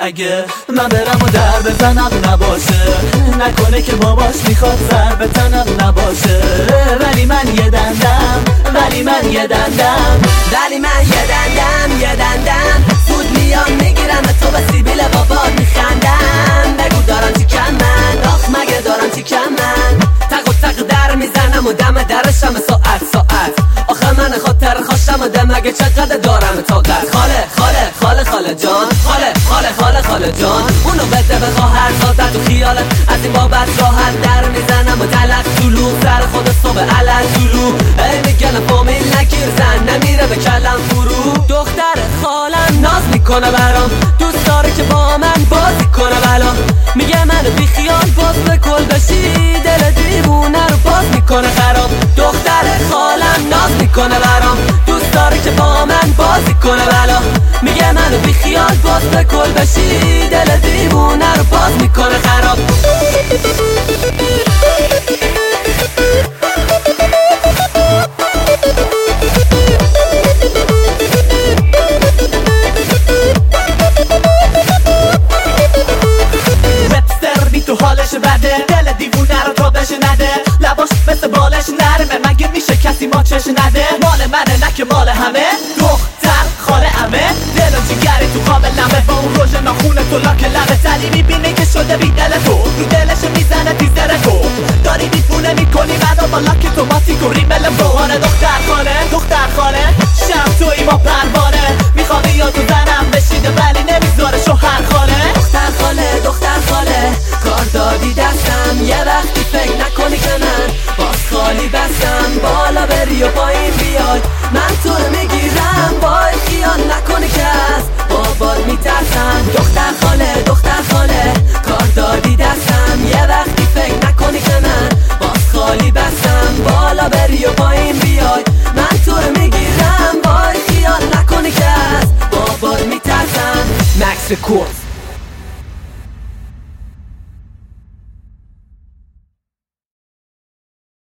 اگه من برم و در بزنم نباشه، نکنه که باباش میخواد سر به تنم نباشه. ولی من یه دندم، ولی من یه دندم، ولی من یه دندم، یه دندم زود میام میگیرم تو به سیبیل بابات میخندم. بگو دارم تیکم من، آخ مگه دارم تیکم من. تق و تق در میزنم و دم درشم ساعت ساعت. آخه من خاطر خوشم و دم مگه چقدر دارم طاقت. خاله خاله خاله خاله جان، خاله خاله خاله خاله جان، اونو بده به خواهر زادت و خیالت از این بابت راحت در میزنم و تلق طلوع سر خود صبح علل طلوع. ای میگن فامیل نگیر زن نمیره به کلم فرو. دختر خالم ناز میکنه برام، دوست داره که با من بازی کنه بلا. میگه منو بی خیال باز به کل بشی، دل دیوونه رو باز میکنه خراب. دختر خالم ناز میکنه برام، دوست داره که با من بازی کنه بلا. میگه منو بی خیال باز به کل بشی، دل دیوونه رو باز میکنه خراب. تو حالش بده، دل دیوونه رو تابش نده. لباش مثل بالش نرمه، مگه میشه کسی ماچش نده. مال منه نه که مال همه، دختر خاله همه. دل و جیگری تو قابل نمه، با اون روژ ناخونه تو لاک لبه. تلی میبینه که شده بی دل تو، رو دلش میزنه تیزر تو. داری دیوونه میکنی منو با لاک توماتیک و ریمل بوانه. دختر خاله، دختر خاله، شب توی ما پروانه. میخوام یا تو زنم بشیده ولی